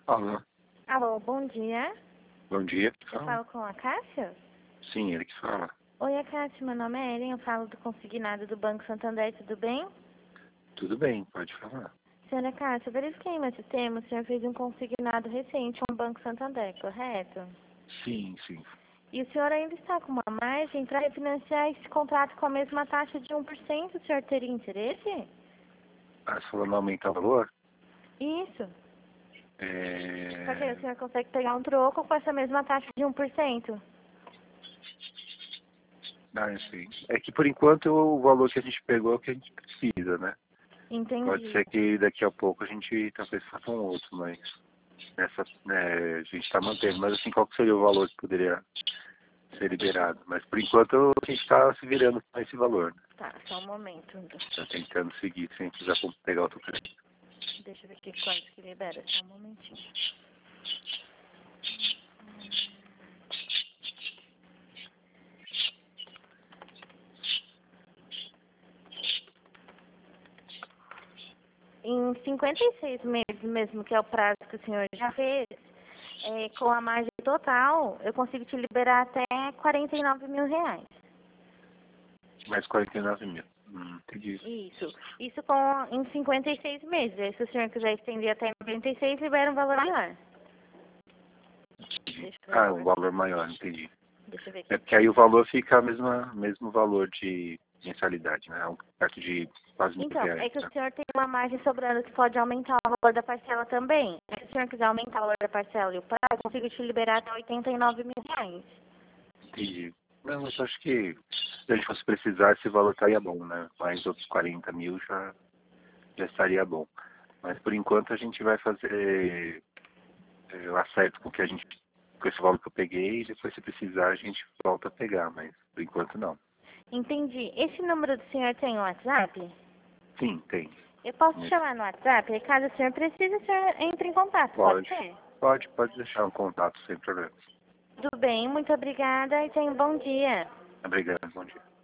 Alô, Alô, bom dia. bom dia. Eu falo com a Cássia? Sim, ele que fala. Oi, a Cássia, meu nome é Ellen, eu falo do consignado do Banco Santander, tudo bem? Tudo bem, pode falar. Senhora Cássia, eu verifiquei em meu sistema, o senhor fez um consignado recente com o Banco Santander, correto? Sim, sim. E o senhor ainda está com uma margem para refinanciar esse contrato com a mesma taxa de 1%, o senhor teria interesse? Ah, você falou não aumentar o valor? Isso. Porque aí É... o senhor consegue pegar um troco com essa mesma taxa de 1%. Ah, eu sei. É que por enquanto o valor que a gente pegou é o que a gente precisa, né? Pode Entendi. ser que daqui a pouco a gente talvez faça um outro, mas nessa, a gente está mantendo. Mas assim, qual que seria o valor que poderia ser liberado? Mas por enquanto a gente está se virando com esse valor, né? Tá, só um momento. Está tentando seguir sem precisar pegar outro crédito. Deixa eu ver aqui quanto que libera, só um momentinho. Em 56 meses mesmo, que é o prazo que o senhor já fez, com a margem total, eu consigo te liberar até 49 mil reais. Mais 49 mil. Entendi. Isso. Isso em 56 meses. Aí, se o senhor quiser estender até 96, libera um valor maior. Deixa eu ver Ah, agora. um valor maior, entendi. Deixa eu ver É aqui. porque aí o valor fica mesmo valor de mensalidade, né? Perto de quase Então, R$ 1.000, é que o né? senhor tem uma margem sobrando que pode aumentar o valor da parcela também. Se o senhor quiser aumentar o valor da parcela e o prazo, eu consigo te liberar até 89 mil reais. Entendi. Não, mas acho que se a gente fosse precisar, esse valor estaria bom, né? Mais outros 40 mil já estaria bom. Mas por enquanto a gente vai fazer o acerto com esse valor que eu peguei e depois se precisar a gente volta a pegar, mas por enquanto não. Entendi. Esse número do senhor tem WhatsApp? Sim, tem. Eu posso te Nesse- chamar no WhatsApp? E caso o senhor precise, o senhor entre em contato, pode Pode, ser? pode deixar um contato sem problema. Tudo bem, muito obrigada e tenha um bom dia. Obrigado, bom dia.